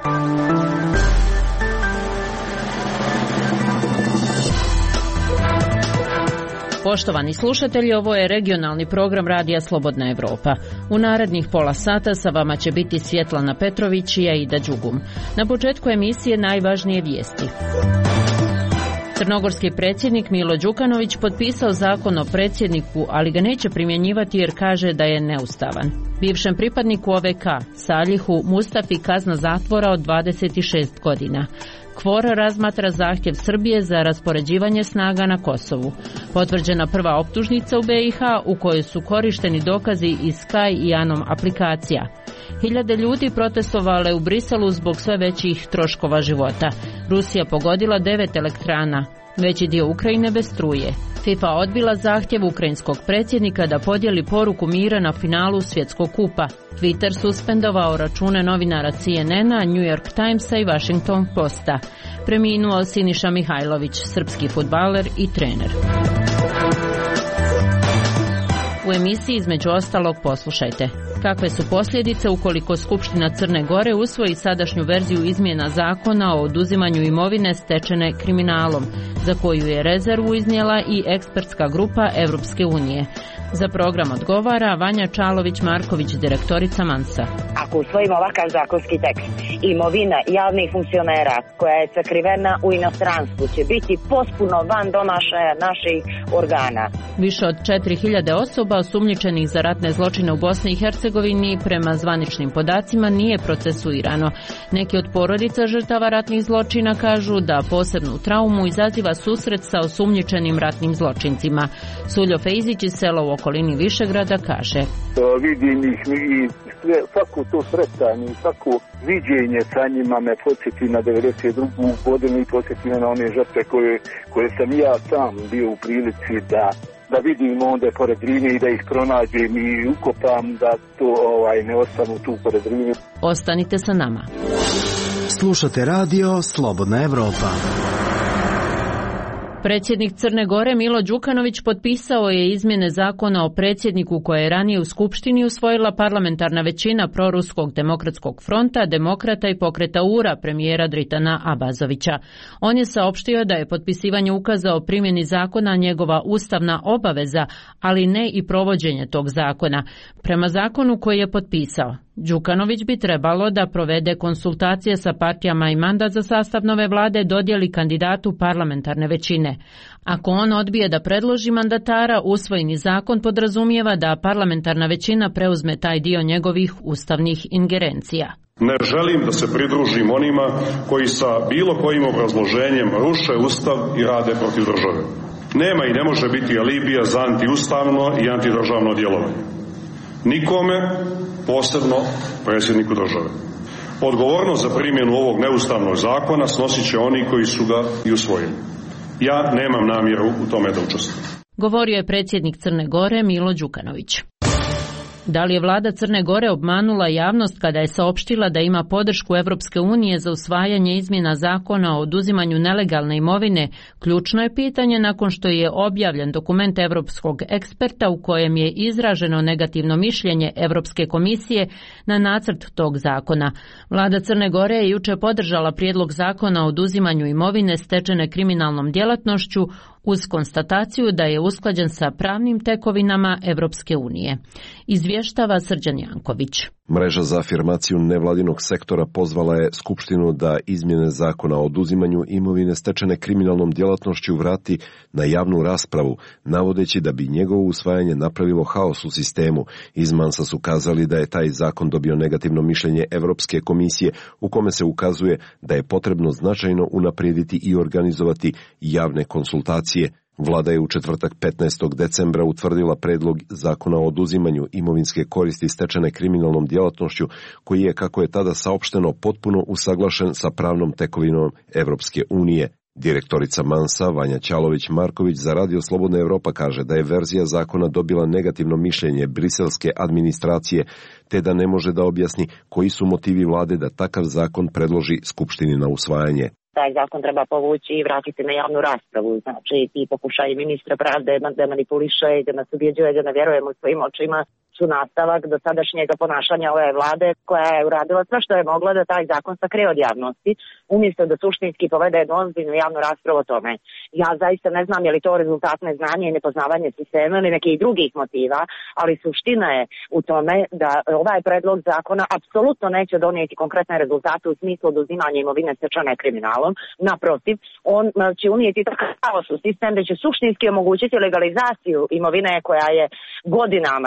Poštovani slušatelji, ovo je regionalni program Radija Slobodna Evropa. U narednih pola sata sa vama će biti Svjetlana Petrović i Aida Đugum. Na početku emisije najvažnije vijesti. Crnogorski predsjednik Milo Đukanović potpisao zakon o predsjedniku, ali ga neće primjenjivati jer kaže da je neustavan. Bivšem pripadniku OVK, Saljihu Mustafi, kazna zatvora od 26 godina. KFOR razmatra zahtjev Srbije za raspoređivanje snaga na Kosovu. Potvrđena prva optužnica u BiH u kojoj su korišteni dokazi iz Sky i Anom aplikacija. Hiljade ljudi protestovale u Briselu zbog sve većih troškova života. Rusija pogodila 9 elektrana, veći dio Ukrajine bez struje. FIFA odbila zahtjev ukrajinskog predsjednika da podijeli poruku mira na finalu svjetskog kupa. Twitter suspendovao račune novinara CNN-a, New York Timesa i Washington Posta. Preminuo Siniša Mihajlović, srpski fudbaler i trener. U emisiji između ostalog poslušajte. Kakve su posljedice ukoliko Skupština Crne Gore usvoji sadašnju verziju izmjena zakona o oduzimanju imovine stečene kriminalom, za koju je rezervu iznijela i ekspertska grupa Europske unije. Za program odgovara Vanja Čalović-Marković, direktorica Mansa. Ako usvojimo ovakav zakonski tekst, imovina javnih funkcionera koja je sakrivena u inostranstvu će biti potpuno van domašaja naših organa. Više od 4000 osoba osumnjičenih za ratne zločine u Bosni i Hercegovini prema zvaničnim podacima nije procesuirano. Neki od porodica žrtava ratnih zločina kažu da posebnu traumu izaziva susret sa osumnjičenim ratnim zločincima. Suljo Fejzić iz sela u okolini Višegrada kaže: Vidim ih i svako to sretanje i svako viđenje sa njima me podsjeti na 92. godinu i podsjeti na one žrtve koje sam ja sam bio u prilici da vidim onda pored Drine i da ih pronađem i ukopam, da to ne ostanu tu pored Drine. Ostanite sa nama. Slušate radio Slobodna Evropa. Predsjednik Crne Gore Milo Đukanović potpisao je izmjene zakona o predsjedniku koje je ranije u Skupštini usvojila parlamentarna većina proruskog demokratskog fronta, demokrata i pokreta URA premijera Dritana Abazovića. On je saopštio da je potpisivanje ukaza o primjeni zakona njegova ustavna obaveza, ali ne i provođenje tog zakona. Prema zakonu koji je potpisao, Đukanović bi trebalo da provede konsultacije sa partijama i mandat za sastav nove vlade dodijeli kandidatu parlamentarne većine. Ako on odbije da predloži mandatara, usvojeni zakon podrazumijeva da parlamentarna većina preuzme taj dio njegovih ustavnih ingerencija. Ne želim da se pridružim onima koji sa bilo kojim obrazloženjem ruše ustav i rade protiv države. Nema i ne može biti alibija za antiustavno i antidržavno djelovanje. Nikome, posebno predsjedniku države. Odgovornost za primjenu ovog neustavnog zakona snosit će oni koji su ga i usvojili. Ja nemam namjeru u tome da učestvujem. Govorio je predsjednik Crne Gore Milo Đukanović. Da li je vlada Crne Gore obmanula javnost kada je saopštila da ima podršku Europske unije za usvajanje izmjena zakona o oduzimanju nelegalne imovine, ključno je pitanje nakon što je objavljen dokument europskog eksperta u kojem je izraženo negativno mišljenje Europske komisije na nacrt tog zakona. Vlada Crne Gore je jučer podržala prijedlog zakona o oduzimanju imovine stečene kriminalnom djelatnošću uz konstataciju da je usklađen sa pravnim tekovinama Europske unije. Izvještava Srđan Janković. Mreža za afirmaciju nevladinog sektora pozvala je Skupštinu da izmjene zakona o oduzimanju imovine stečene kriminalnom djelatnošću vrati na javnu raspravu, navodeći da bi njegovo usvajanje napravilo haos u sistemu. Iz Mansa su kazali da je taj zakon dobio negativno mišljenje Europske komisije u kome se ukazuje da je potrebno značajno unaprijediti i organizovati javne konsultacije. Vlada je u četvrtak 15. decembra utvrdila predlog zakona o oduzimanju imovinske koristi stečene kriminalnom djelatnošću, koji je, kako je tada saopšteno, potpuno usaglašen sa pravnom tekovinom Europske unije. Direktorica Mansa Vanja Čalović-Marković za Radio Slobodna Evropa kaže da je verzija zakona dobila negativno mišljenje briselske administracije, te da ne može da objasni koji su motivi vlade da takav zakon predloži Skupštini na usvajanje. Taj zakon treba povući i vratiti na javnu raspravu. Znači, ti pokušaj ministra pravde da manipuliše i da nas ubjeđuje da ne vjerujemo svojim očima. su nastavak dosadašnjeg ponašanja ove vlade koja je uradila sve što je mogla da taj zakon sakrije od javnosti, umjesto da suštinski povede jednu ozbiljnu javnu raspravu o tome. Ja zaista ne znam je li to rezultat neznanja i nepoznavanje sistema ili nekih drugih motiva, ali suština je u tome da ovaj predlog zakona apsolutno neće donijeti konkretne rezultate u smislu oduzimanja imovine stečene kriminalom. Naprotiv, on će unijeti takav kaos u sistem da će suštinski omogućiti legalizaciju imovine koja je godinama.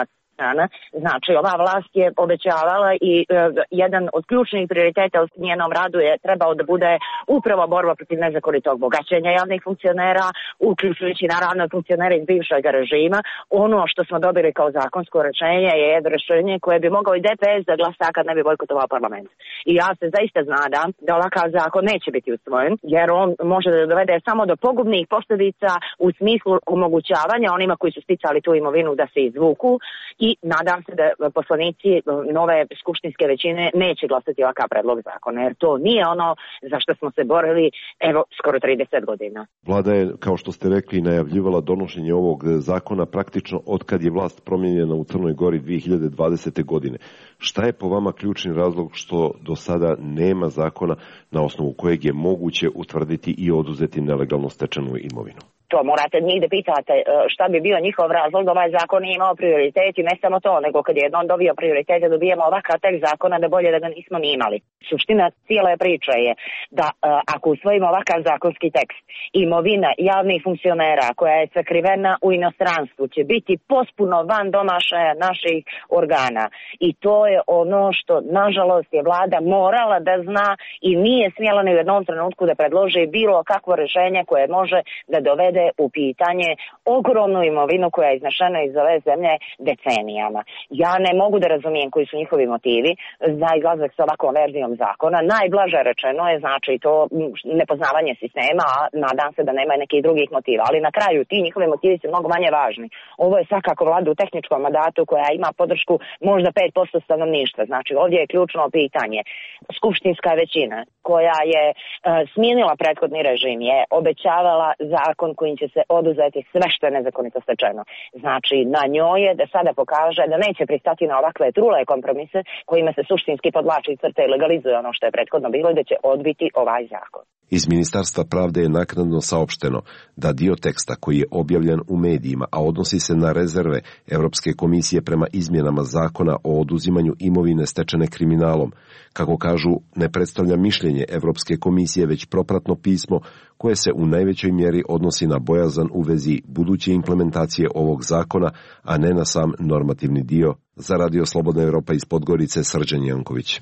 Znači, ova vlast je obećavala i jedan od ključnih prioriteta u njenom radu je trebao da bude upravo borba protiv nezakonitog bogaćenja javnih funkcionera, uključujući naravno funkcionere iz bivšeg režima. Ono što smo dobili kao zakonsko rješenje je jedno rješenje koje bi mogao i DPS da glasa kad ne bi bojkotovao parlament. I ja se zaista nadam da ovakav zakon neće biti usvojen, jer on može da dovede samo do pogubnih posljedica u smislu omogućavanja onima koji su sticali tu imovinu da se izvuku. I nadam se da poslanici nove skupštinske većine neće glasati ovakav predlog zakona, jer to nije ono za što smo se borili evo skoro 30 godina. Vlada je, kao što ste rekli, najavljivala donošenje ovog zakona praktično od kad je vlast promijenjena u Crnoj Gori 2020. godine. Šta je po vama ključni razlog što do sada nema zakona na osnovu kojeg je moguće utvrditi i oduzeti nelegalno stečenu imovinu? To morate njih da pitate šta bi bio njihov razlog da ovaj zakon nije imao prioritet i ne samo to, nego kad je jednom dobio prioritet da dobijemo ovakav tekst zakona da bolje da ga nismo ni imali. Suština cijele priče je da ako usvojimo ovakav zakonski tekst, imovina javnih funkcionera koja je sakrivena u inostranstvu će biti potpuno van domašaja naših organa. I to je ono što nažalost je vlada morala da zna i nije smjela ni u jednom trenutku da predloži bilo kakvo rješenje koje može da dovede u pitanje ogromnu imovinu koja je iznešena iz ove zemlje decenijama. Ja ne mogu da razumijem koji su njihovi motivi za izlazak s ovakvom verzijom zakona. Najblaže rečeno je znači to nepoznavanje sistema, a nadam se da nema nekih drugih motiva. Ali na kraju ti njihovi motivi su mnogo manje važni. Ovo je svakako vlada u tehničkom mandatu koja ima podršku možda 5% stanovništva. Znači ovdje je ključno pitanje. Skupštinska većina koja je smijenila prethodni režim je obećavala zakon kojim će se oduzeti sve što je nezakonito stečeno. Znači, na njoj je da sada pokaže da neće pristati na ovakve trule kompromise kojima se suštinski podvlači crte i legalizuje ono što je prethodno bilo i da će odbiti ovaj zakon. Iz Ministarstva pravde je naknadno saopšteno da dio teksta koji je objavljen u medijima, a odnosi se na rezerve Europske komisije prema izmjenama zakona o oduzimanju imovine stečene kriminalom, kako kažu, ne predstavlja mišljenje Europske komisije, već propratno pismo koje se u najvećoj mjeri odnosi na bojazan u vezi buduće implementacije ovog zakona, a ne na sam normativni dio. Za Radio Slobodna Evropa iz Podgorice, Srđan Janković.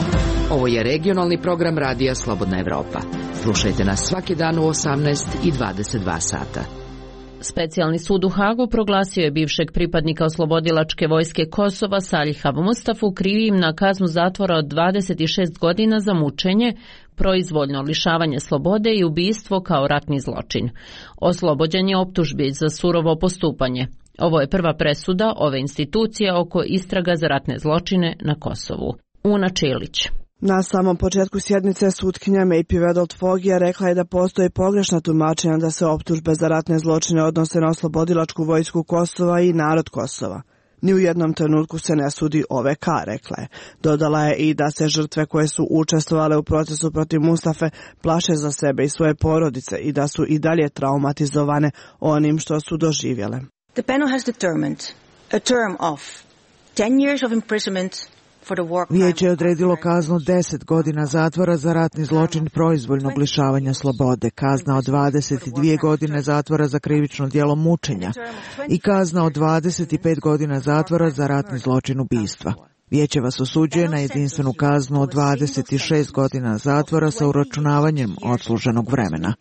Ovo je regionalni program Radija Slobodna Evropa. Slušajte nas svaki dan u 18 i 22 sata. Specijalni sud u Hagu proglasio je bivšeg pripadnika oslobodilačke vojske Kosova Saljiha Mustafu krivim na kaznu zatvora od 26 godina za mučenje, proizvoljno lišavanje slobode i ubistvo kao ratni zločin. Oslobođen je optužbi za surovo postupanje. Ovo je prva presuda ove institucije oko istraga za ratne zločine na Kosovu. Una Čilić. Na samom početku sjednice sutkinja Maypi Wedelt-Fogija rekla je da postoji pogrešna tumačenja da se optužbe za ratne zločine odnose na oslobodilačku vojsku Kosova i narod Kosova. Ni u jednom trenutku se ne sudi OVK, rekla je. Dodala je i da se žrtve koje su učestvovale u procesu protiv Mustafe plaše za sebe i svoje porodice i da su i dalje traumatizovane onim što su doživjele. The panel has determined a term of 10 years of imprisonment. Vijeće je odredilo kaznu 10 godina zatvora za ratni zločin proizvoljnog lišavanja slobode, kazna od 22 godine zatvora za krivično djelo mučenja i kazna od 25 godina zatvora za ratni zločin ubistva. Vijeće vas osuđuje na jedinstvenu kaznu od 26 godina zatvora sa uračunavanjem odsluženog vremena.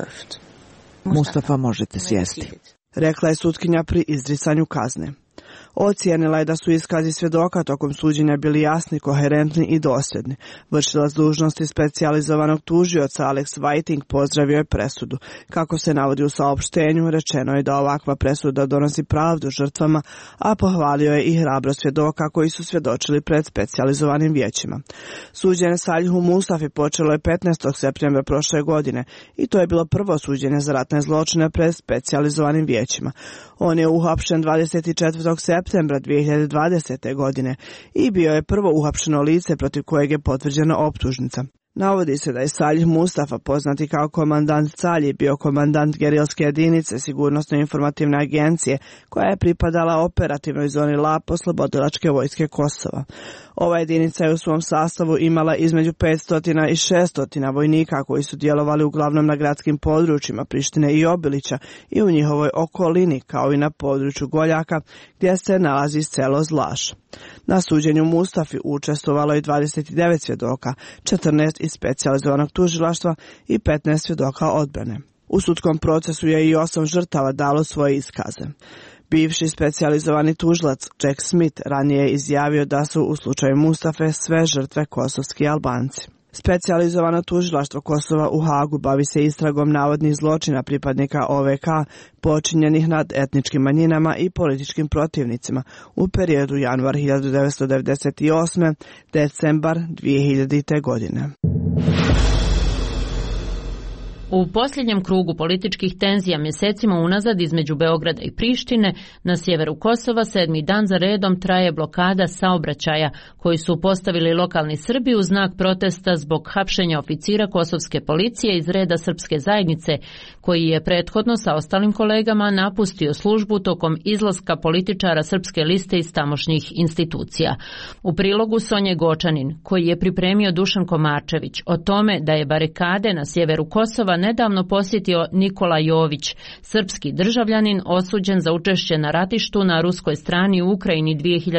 Mustafa, možete sjesti, rekla je sutkinja pri izricanju kazne. Ocijenila je da su iskazi svjedoka tokom suđenja bili jasni, koherentni i dosljedni. Vršilac dužnosti specijalizovanog tužioca Alex Whiting pozdravio je presudu. Kako se navodi u saopštenju, rečeno je da ovakva presuda donosi pravdu žrtvama, a pohvalio je i hrabrost svjedoka koji su svjedočili pred specijalizovanim vijećima. Suđenje Salihu Mustafi počelo je 15. septembra prošle godine i to je bilo prvo suđenje za ratne zločine pred specijalizovanim vijećima. On je uhapšen 24. septembra 2020. godine i bio je prvo uhapšeno lice protiv kojeg je potvrđena optužnica. Navodi se da je Salih Mustafa, poznati kao komandant Calji, bio komandant gerilske jedinice Sigurnosno-informativne agencije koja je pripadala operativnoj zoni LAP Oslobodilačke vojske Kosova. Ova jedinica je u svom sastavu imala između 500 i 600 vojnika koji su djelovali uglavnom na gradskim područjima Prištine i Obilića i u njihovoj okolini, kao i na području Goljaka gdje se nalazi selo Zlaš. Na suđenju Mustafi učestvovalo je 29 svjedoka, 14 iz specijalizovanog tužilaštva i 15 svjedoka odbrane. U sudskom procesu je i 8 žrtava dalo svoje iskaze. Bivši specijalizovani tužilac Jack Smith ranije je izjavio da su u slučaju Mustafe sve žrtve kosovski Albanci. Specijalizovano tužilaštvo Kosova u Hagu bavi se istragom navodnih zločina pripadnika OVK počinjenih nad etničkim manjinama i političkim protivnicima u periodu januar 1998. decembar 2000. godine. U posljednjem krugu političkih tenzija mjesecima unazad između Beograda i Prištine na sjeveru Kosova 7. dan za redom traje blokada saobraćaja koji su postavili lokalni Srbi u znak protesta zbog hapšenja oficira kosovske policije iz reda srpske zajednice koji je prethodno sa ostalim kolegama napustio službu tokom izlaska političara Srpske liste iz tamošnjih institucija. U prilogu Sonje Gočanin, koji je pripremio Dušan Komarčević, o tome da je barikade na sjeveru Kosova nedavno posjetio Nikola Jović, srpski državljanin osuđen za učešće na ratištu na ruskoj strani u Ukrajini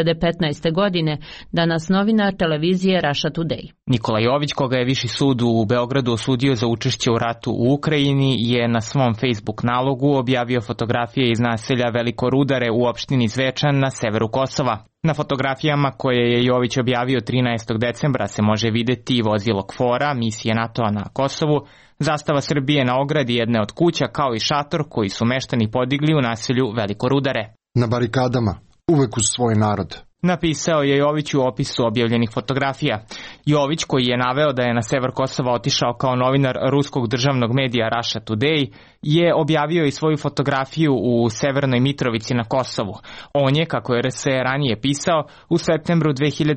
2015. godine, danas novinar televizije Russia Today. Nikola Jović, koga je Viši sud u Beogradu osudio za učešće u ratu u Ukrajini, je na svom Facebook nalogu objavio fotografije iz naselja Veliko Rudare u opštini Zvečan na severu Kosova. Na fotografijama koje je Jović objavio 13. decembra se može vidjeti vozilo KFOR-a, misije NATO-a na Kosovu, zastava Srbije na ogradi jedne od kuća, kao i šator koji su meštani podigli u naselju Veliko Rudare. Na barikadama, uvek uz svoj narod. Napisao je Jović u opisu objavljenih fotografija. Jović, koji je naveo da je na sever Kosova otišao kao novinar ruskog državnog medija Russia Today, je objavio i svoju fotografiju u Severnoj Mitrovici na Kosovu. On je, kako je RS ranije pisao, u septembru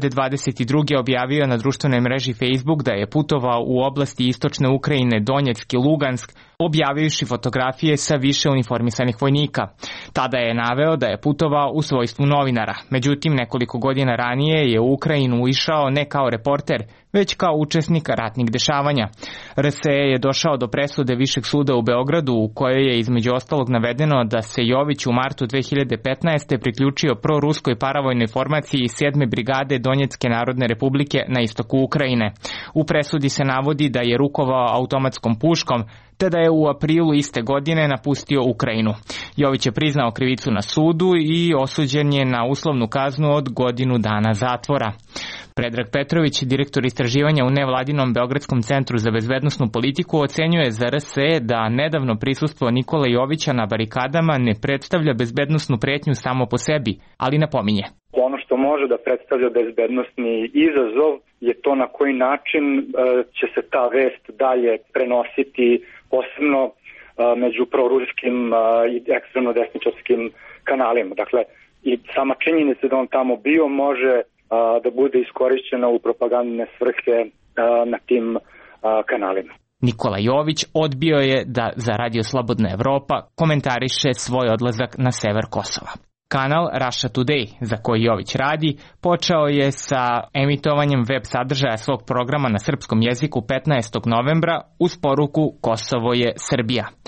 2022. objavio na društvenoj mreži Facebook da je putovao u oblasti istočne Ukrajine, Donjeck i Lugansk, objavivši fotografije sa više uniformisanih vojnika. Tada je naveo da je putovao u svojstvu novinara. Međutim, nekoliko godina ranije je u Ukrajinu išao ne kao reporter, već kao učesnik ratnih dešavanja. RSE je došao do presude Višeg suda u Beogradu u kojoj je između ostalog navedeno da se Jović u martu 2015. priključio proruskoj paravojnoj formaciji 7. brigade Donjecke narodne republike na istoku Ukrajine. U presudi se navodi da je rukovao automatskom puškom, te da je u aprilu iste godine napustio Ukrajinu. Jović je priznao krivicu na sudu i osuđen je na uslovnu kaznu od godinu dana zatvora. Predrag Petrović, direktor istraživanja u nevladinom Beogradskom centru za bezbednosnu politiku, ocenjuje za RSE da nedavno prisustvo Nikola Jovića na barikadama ne predstavlja bezbednosnu pretnju samo po sebi, ali napominje. Ono što može da predstavlja bezbednosni izazov je to na koji način će se ta vest dalje prenositi, posebno među proruskim i ekstremno desničarskim kanalima. Dakle, i sama činjenica da on tamo bio može da bude iskorišćena u propagandne svrhe na tim kanalima. Nikola Jović odbio je da za Radio Slobodna Evropa komentariše svoj odlazak na sever Kosova. Kanal Russia Today, za koji Jović radi, počeo je sa emitovanjem web sadržaja svog programa na srpskom jeziku 15. novembra uz poruku Kosovo je Srbija.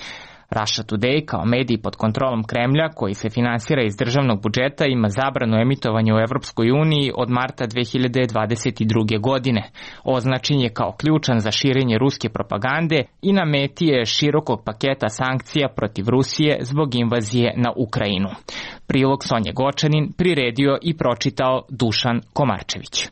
Russia Today, kao medij pod kontrolom Kremlja, koji se finansira iz državnog budžeta, ima zabranu emitovanja u Evropskoj uniji od marta 2022. godine. Označen je kao ključan za širenje ruske propagande i na meti je širokog paketa sankcija protiv Rusije zbog invazije na Ukrajinu. Prilog Sonje Gočanin priredio i pročitao Dušan Komarčević.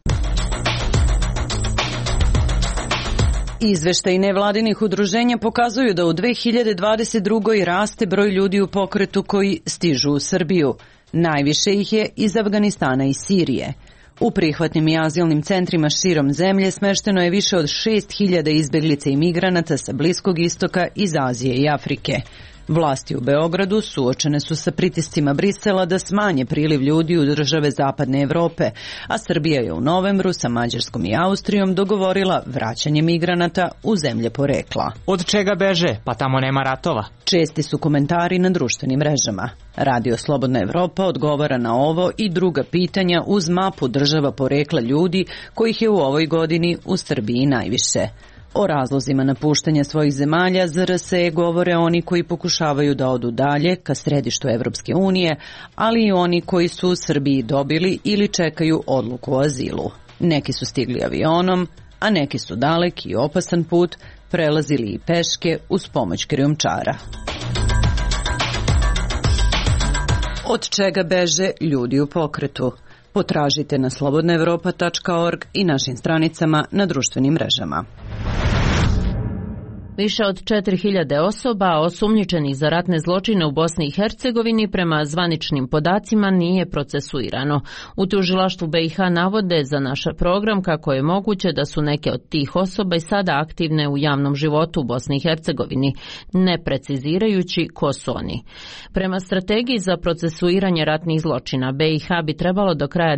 Izveštaji nevladinih udruženja pokazuju da u 2022. raste broj ljudi u pokretu koji stižu u Srbiju. Najviše ih je iz Afganistana i Sirije. U prihvatnim i azilnim centrima širom zemlje smešteno je više od 6.000 izbeglica i migranata sa Bliskog istoka, iz Azije i Afrike. Vlasti u Beogradu suočene su sa pritiscima Brisela da smanje priliv ljudi u države Zapadne Evrope, a Srbija je u novembru sa Mađarskom i Austrijom dogovorila vraćanje migranata u zemlje porekla. Od čega beže? Pa tamo nema ratova. Česti su komentari na društvenim mrežama. Radio Slobodna Evropa odgovara na ovo i druga pitanja uz mapu država porekla ljudi, kojih je u ovoj godini u Srbiji najviše. O razlozima napuštanja svojih zemalja ZRSE govore oni koji pokušavaju da odu dalje ka središtu Evropske unije, ali i oni koji su u Srbiji dobili ili čekaju odluku o azilu. Neki su stigli avionom, a neki su dalek i opasan put prelazili i peške uz pomoć krijumčara. Od čega beže ljudi u pokretu? Potražite na slobodnaevropa.org i našim stranicama na društvenim mrežama. Više od 4.000 osoba osumnjičenih za ratne zločine u Bosni i Hercegovini prema zvaničnim podacima nije procesuirano. U tužilaštvu BiH navode za naš program kako je moguće da su neke od tih osoba i sada aktivne u javnom životu u Bosni i Hercegovini, ne precizirajući ko su oni. Prema strategiji za procesuiranje ratnih zločina, BiH bi trebalo do kraja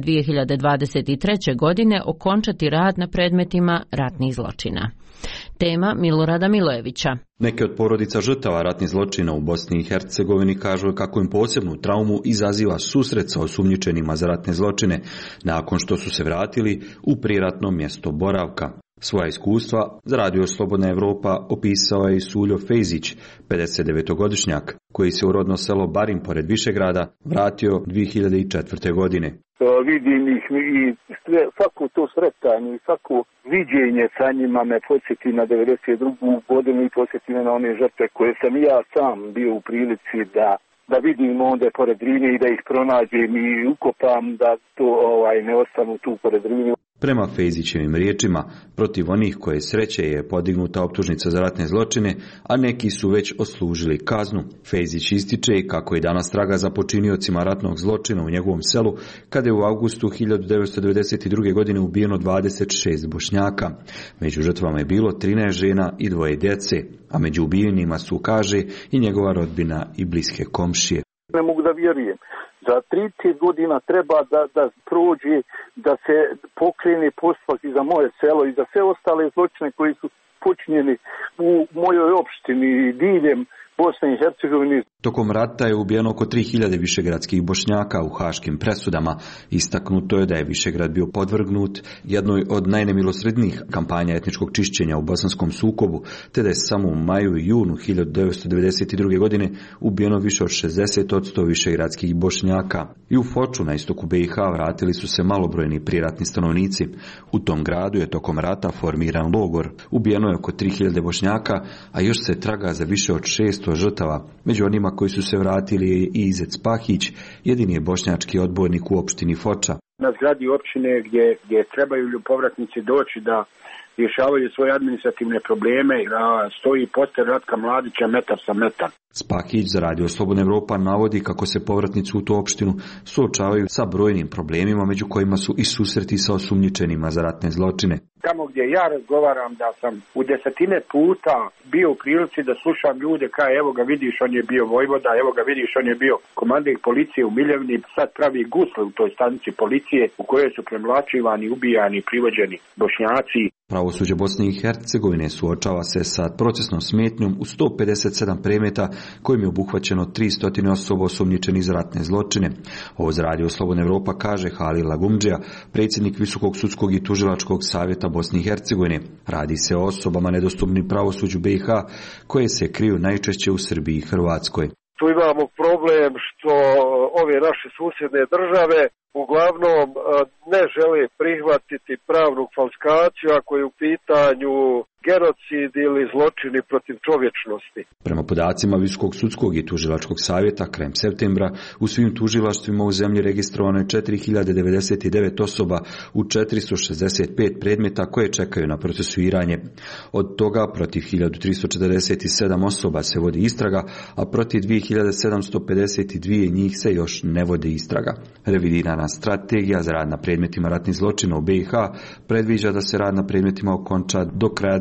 2023. godine okončati rad na predmetima ratnih zločina. Tema Milorada Milojevića. Neke od porodica žrtava ratnih zločina u Bosni i Hercegovini kažu kako im posebnu traumu izaziva susret sa osumnjičenima za ratne zločine nakon što su se vratili u priratno mjesto boravka. Svoja iskustva za Radio Slobodna Evropa opisao je i Suljo Fejzić, 59-godišnjak, koji se u rodno selo Barin pored Višegrada vratio 2004. godine. Vidim ih i svako to sretanje i svako viđenje sa njima me podsjeti na 92. godinu i podsjeti me na one žrtve koje sam ja sam bio u prilici da vidim onda pored Drine i da ih pronađem i ukopam, da to ne ostanu tu pored Drine. Prema Fejzićevim riječima, protiv onih koje sreće je podignuta optužnica za ratne zločine, a neki su već odslužili kaznu. Fejzić ističe kako je danas traga za počiniocima ratnog zločina u njegovom selu, kada je u avgustu 1992. godine ubijeno 26 Bošnjaka. Među žrtvama je bilo 13 žena i 2 djece, a među ubijenima su, kaže, i njegova rodbina i bliske komšije. Ne mogu da vjerujem. Za 30 godina treba da prođe, da se pokrene postupak i za moje selo i za sve ostale zločine koji su počinjeni u mojoj opštini i diljem Bosne i Hercegovine. Tokom rata je ubijeno oko 3000 višegradskih Bošnjaka u haškim presudama. Istaknuto je da je Višegrad bio podvrgnut jednoj od najnemilosrednijih kampanja etničkog čišćenja u bosanskom sukobu, te da je samo u maju i junu 1992. godine ubijeno više od 60% višegradskih Bošnjaka. I u Foču na istoku BiH vratili su se malobrojni priratni stanovnici. U tom gradu je tokom rata formiran logor. Ubijeno je oko 3000 Bošnjaka, a još se traga za više od 600 žrtava. Među onima koji su se vratili je i Izet Spahić, jedini je bošnjački odbornik u opštini Foča. Na zgradi opštine gdje trebaju povratnici doći da rješavaju svoje administrativne probleme, stoji poster Ratka Mladića metar sa metar. Spahić za Radio Slobodna Evropa navodi kako se povratnici u tu opštinu suočavaju sa brojnim problemima, među kojima su i susreti sa osumnjičenima za ratne zločine. Tamo gdje ja razgovaram da sam u desetine puta bio u prilici da slušam ljude kao evo ga vidiš on je bio vojvoda, evo ga vidiš on je bio komandant policije u Miljevni, sad pravi gusle u toj stanici policije u kojoj su premlačivani, ubijani, privođeni Bošnjaci. Pravosuđe Bosne i Hercegovine suočava se sa procesnom smetnjom u 157 predmeta kojim je obuhvaćeno 300 osoba osumnjičenih za ratne zločine. Ovo za Radio Slobodna Evropa kaže Halil Lagumdžija, predsjednik Visokog sudskog i tužilačkog savjeta Bosne i Hercegovine. Radi se o osobama nedostupnim pravosuđu BiH koje se kriju najčešće u Srbiji i Hrvatskoj. Tu imamo problem što ove naše susjedne države uglavnom ne žele prihvatiti pravnu kvalifikaciju ako je u pitanju genocid ili zločini protiv čovječnosti. Prema podacima Visokog sudskog i tužilačkog savjeta, krajem septembra u svim tužilaštvima u zemlji registrovano je 4099 osoba u 465 predmeta koje čekaju na procesuiranje. Od toga protiv 1347 osoba se vodi istraga, a protiv 2752 njih se još ne vodi istraga. Revidirana strategija za rad na predmetima ratnih zločina u BiH predviđa da se rad na predmetima okonča do kraja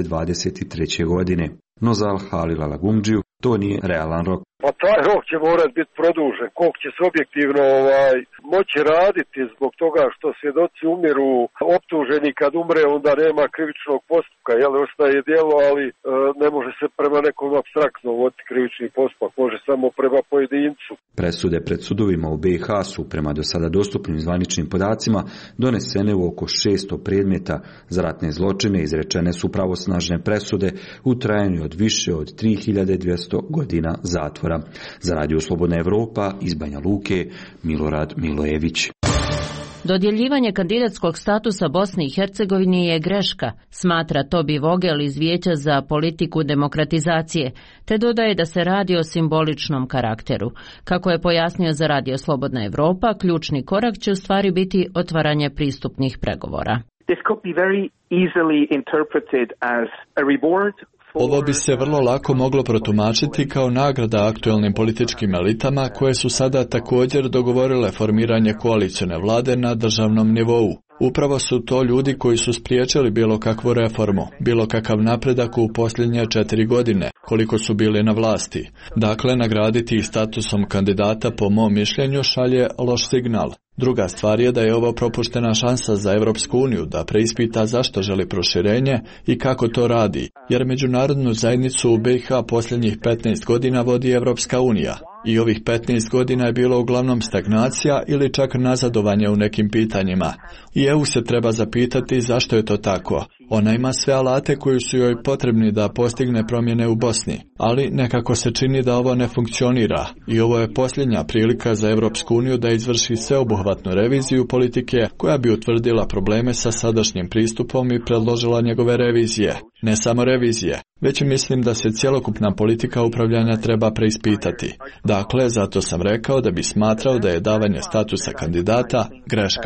2023. godine. No za Halila Lagumdžiju to nije realan rok. Pa taj rok će morati biti produžen, koliko će se objektivno moći raditi zbog toga što svjedoci umiru, optuženi kad umre onda nema krivičnog postupka, ostaje djelo, ali ne može se prema nekom apstraktno voditi krivični postupak, može samo prema pojedincu. Presude pred sudovima u BiH su prema do sada dostupnim zvaničnim podacima donesene u oko 600 predmeta. Za ratne zločine izrečene su pravosnažne presude u trajanju od više od 3200 godina zatvora. Za Radio Slobodna Evropa iz Banja Luke, Milorad Milojević. Dodjeljivanje kandidatskog statusa Bosni i Hercegovini je greška, smatra Tobi Vogel iz Vijeća za politiku demokratizacije, te dodaje da se radi o simboličnom karakteru. Kako je pojasnio za Radio Slobodna Evropa, ključni korak će u stvari biti otvaranje pristupnih pregovora. This could be very easily interpreted as a reward. Ovo bi se vrlo lako moglo protumačiti kao nagrada aktuelnim političkim elitama koje su sada također dogovorile formiranje koalicijne vlade na državnom nivou. Upravo su to ljudi koji su spriječili bilo kakvu reformu, bilo kakav napredak u posljednje 4 godine, koliko su bili na vlasti. Dakle, nagraditi ih statusom kandidata po mom mišljenju šalje loš signal. Druga stvar je da je ovo propuštena šansa za Europsku uniju da preispita zašto želi proširenje i kako to radi, jer međunarodnu zajednicu u BiH posljednjih 15 godina vodi Europska unija. I ovih 15 godina je bilo uglavnom stagnacija ili čak nazadovanje u nekim pitanjima. I EU se treba zapitati zašto je to tako. Ona ima sve alate koji su joj potrebni da postigne promjene u Bosni, ali nekako se čini da ovo ne funkcionira i ovo je posljednja prilika za Europsku uniju da izvrši sveobuhvatnu reviziju politike koja bi utvrdila probleme sa sadašnjim pristupom i predložila njegove revizije. Ne samo revizije, već mislim da se cjelokupna politika upravljanja treba preispitati. Dakle, zato sam rekao da bi smatrao da je davanje statusa kandidata greška.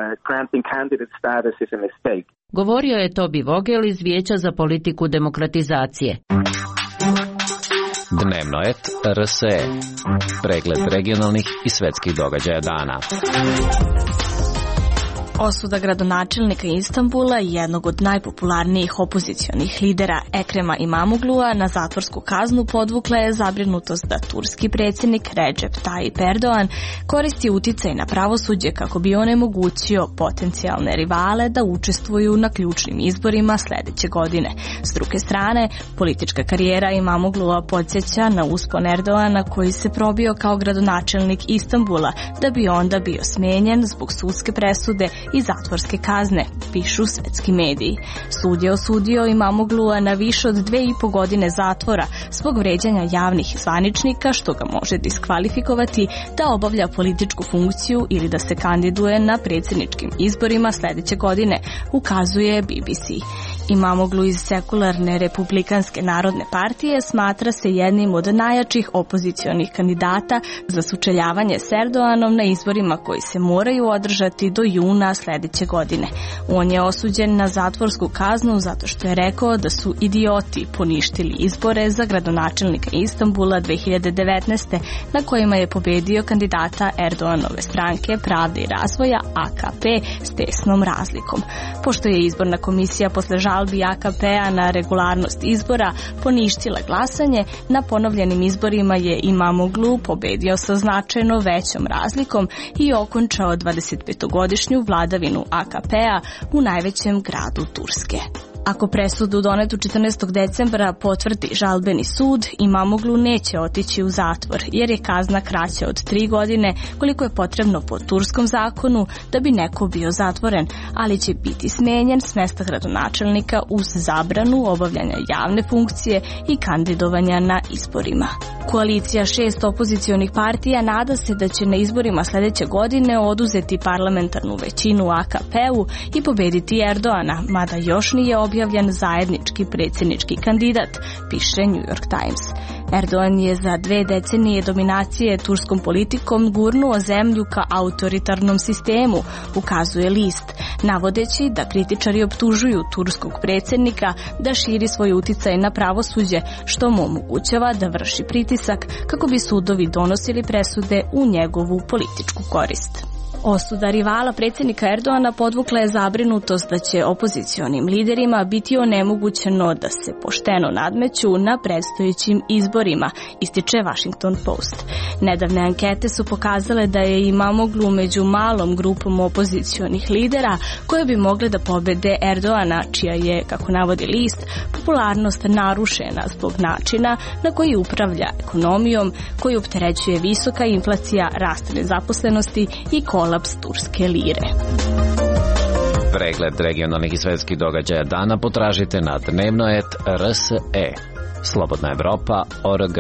Govorio je Tobi Vogel iz Vijeća za politiku demokratizacije. Dnevno et RSE. Pregled regionalnih i svjetskih događaja dana. Osuda gradonačelnika Istanbula i jednog od najpopularnijih opozicionih lidera Ekrema Imamoglua na zatvorsku kaznu podvukla je zabrinutost da turski predsjednik Recep Tayyip Erdogan koristi uticaj na pravosuđe kako bi onemogućio potencijalne rivale da učestvuju na ključnim izborima sljedeće godine. S druge strane, politička karijera Imamoglua podsjeća na uspon Erdogana koji se probio kao gradonačelnik Istanbula da bi onda bio smijenjen zbog sudske presude i zatvorske kazne, pišu svetski mediji. Sud je osudio Imamoglua na više od 2,5 godine zatvora zbog vređanja javnih zvaničnika, što ga može diskvalifikovati da obavlja političku funkciju ili da se kandiduje na predsjedničkim izborima sljedeće godine, ukazuje BBC. Imamoglu iz sekularne republikanske narodne partije smatra se jednim od najjačih opozicionih kandidata za sučeljavanje s Erdoganom na izborima koji se moraju održati do juna sljedeće godine. On je osuđen na zatvorsku kaznu zato što je rekao da su idioti poništili izbore za gradonačelnika Istanbula 2019. na kojima je pobedio kandidata Erdoganove stranke Pravde i razvoja AKP s tesnom razlikom. Pošto je izborna komisija posle žalbi AKP-a na regularnost izbora poništila glasanje, na ponovljenim izborima je Imamoglu pobedio sa značajno većom razlikom i okončao 25-godišnju vladavinu AKP-a u najvećem gradu Turske. Ako presudu donetu 14. decembra potvrdi žalbeni sud, Imamoglu neće otići u zatvor, jer je kazna kraća od 3 godine, koliko je potrebno po turskom zakonu da bi neko bio zatvoren, ali će biti smenjen s mesta gradonačelnika uz zabranu obavljanja javne funkcije i kandidovanja na izborima. Koalicija 6 opozicionih partija nada se da će na izborima sledeće godine oduzeti parlamentarnu većinu AKP-u i pobediti Erdoana, mada još nije objavljen zajednički predsjednički kandidat, piše New York Times. Erdogan je za 2 decenije dominacije turskom politikom gurnuo zemlju ka autoritarnom sistemu, ukazuje list, navodeći da kritičari optužuju turskog predsjednika da širi svoj uticaj na pravosuđe, što mu omogućava da vrši pritisak kako bi sudovi donosili presude u njegovu političku korist. Osuda rivala predsjednika Erdoana podvukla je zabrinutost da će opozicionim liderima biti onemogućeno da se pošteno nadmeću na predstojećim izborima, ističe Washington Post. Nedavne ankete su pokazale da je Imamoglu među malom grupom opozicionih lidera koje bi mogle da pobede Erdoana, čija je, kako navodi list, popularnost narušena zbog načina na koji upravlja ekonomijom, koji opterećuje visoka inflacija, rast nezaposlenosti i kolaps turske lire. Pregled regionalnih i svetskih događaja dana potražite na dnevnoet.rs.e. Slobodna Evropa.org.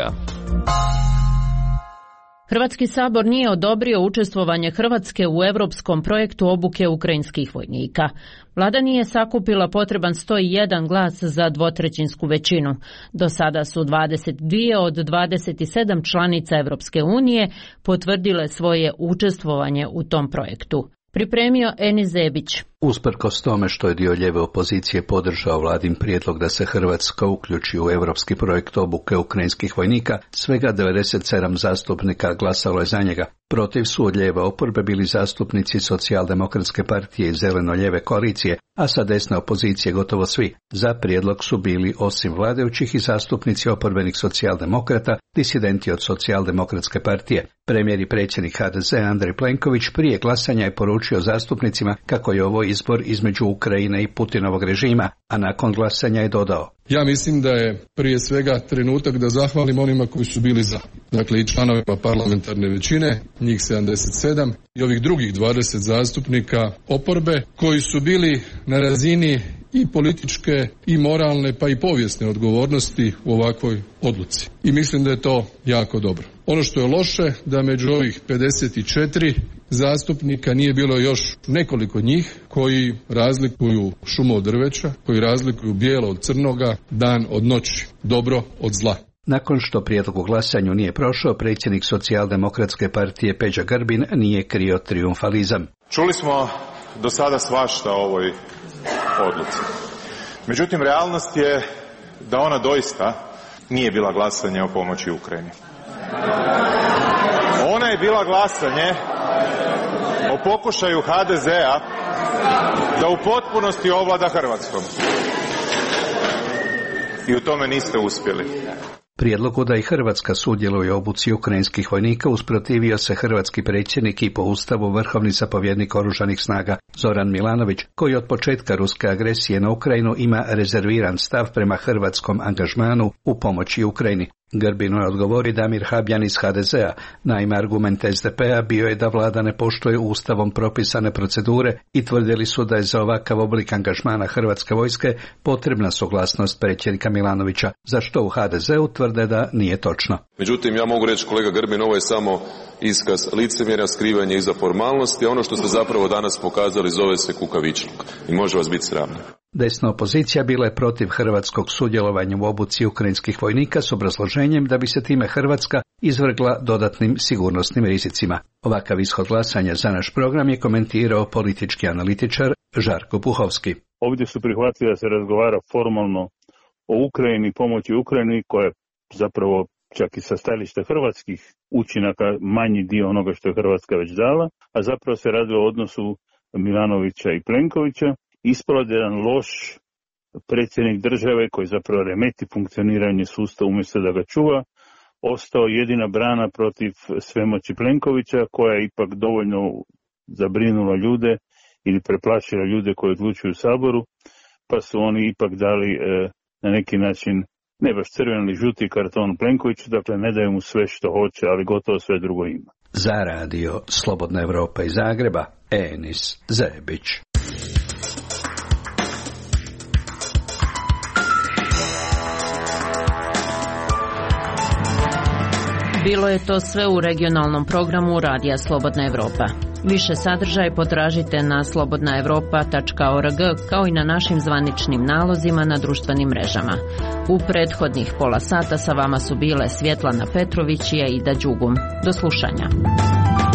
Hrvatski sabor nije odobrio učestvovanje Hrvatske u europskom projektu obuke ukrajinskih vojnika. Vlada nije sakupila potreban 101 glas za dvotrećinsku većinu. Do sada su 22 od 27 članica Europske unije potvrdile svoje učestvovanje u tom projektu. Pripremio Enis Zebić. Usprkos tome što je dio lijeve opozicije podržao vladin prijedlog da se Hrvatska uključi u europski projekt obuke ukrajinskih vojnika, svega 97 zastupnika glasalo je za njega. Protiv su od lijeve oporbe bili zastupnici Socijaldemokratske partije i Zeleno-lijeve koalicije, a sa desne opozicije gotovo svi. Za prijedlog su bili osim vladajućih i zastupnici oporbenih socijaldemokrata, disidenti od Socijaldemokratske partije. Premijer i predsjednik HDZ Andrej Plenković prije glasanja je poručio zastupnicima kako je ovo izbor između Ukrajine i Putinovog režima, a nakon glasanja je dodao: Ja mislim da je prije svega trenutak da zahvalim onima koji su bili za. Dakle, i članovima parlamentarne većine, njih 77, i ovih drugih 20 zastupnika oporbe koji su bili na razini i političke i moralne pa i povijesne odgovornosti u ovakvoj odluci. I mislim da je to jako dobro. Ono što je loše, da među ovih 54 zastupnika nije bilo još nekoliko njih koji razlikuju šumu od drveća, koji razlikuju bijelo od crnoga, dan od noći, dobro od zla. Nakon što prijedlog u glasanju nije prošao, predsjednik Socijaldemokratske partije Peđa Grbin nije krio trijumfalizam. Čuli smo do sada svašta o ovoj odluci. Međutim, realnost je da ona doista nije bila glasanje o pomoći Ukrajini. Ona je bila glasanje o pokušaju HDZ-a da u potpunosti ovlada Hrvatskom. I u tome niste uspjeli. Prijedlogu da i Hrvatska sudjeluje u obuci ukrajinskih vojnika usprotivio se hrvatski predsjednik i po ustavu vrhovni zapovjednik oružanih snaga Zoran Milanović, koji od početka ruske agresije na Ukrajinu ima rezerviran stav prema hrvatskom angažmanu u pomoći Ukrajini. Grbinu je odgovori Damir Habjan iz HDZ-a. Naime, argument SDP-a bio je da vlada ne poštuje ustavom propisane procedure i tvrdili su da je za ovakav oblik angažmana hrvatske vojske potrebna suglasnost predsjednika Milanovića, za što u HDZ-u tvrde da nije točno. Međutim, ja mogu reći, kolega Grbin, ovo je samo iskaz licemjerja, skrivanje iza formalnosti, a ono što ste zapravo danas pokazali zove se kukavičluk i može vas biti sramno. Desna opozicija bila je protiv hrvatskog sudjelovanja u obuci ukrajinskih vojnika s obrazloženjem da bi se time Hrvatska izvrgla dodatnim sigurnosnim rizicima. Ovakav ishod glasanja za naš program je komentirao politički analitičar Žarko Puhovski. Ovdje su prihvatili da se razgovara formalno o Ukrajini, pomoći Ukrajini, koja je zapravo čak i sa stajališta hrvatskih učinaka manji dio onoga što je Hrvatska već dala, a zapravo se radi o odnosu Milanovića i Plenkovića. Ispalo je jedan loš predsjednik države koji zapravo remeti funkcioniranje sustava umjesto da ga čuva, ostao jedina brana protiv svemoći Plenkovića koja je ipak dovoljno zabrinula ljude ili preplašila ljude koji odlučuju u Saboru, pa su oni ipak dali na neki način ne baš crveni ili žuti karton Plenkoviću, dakle ne daju mu sve što hoće, ali gotovo sve drugo ima. Za radio Slobodna Evropa iz Zagreba, Enis Zebić. Bilo je to sve u regionalnom programu Radija Slobodna Evropa. Više sadržaj potražite na slobodnaevropa.org kao i na našim zvaničnim nalozima na društvenim mrežama. U prethodnih pola sata sa vama su bile Svjetlana Petrović i Aida Đugum. Do slušanja.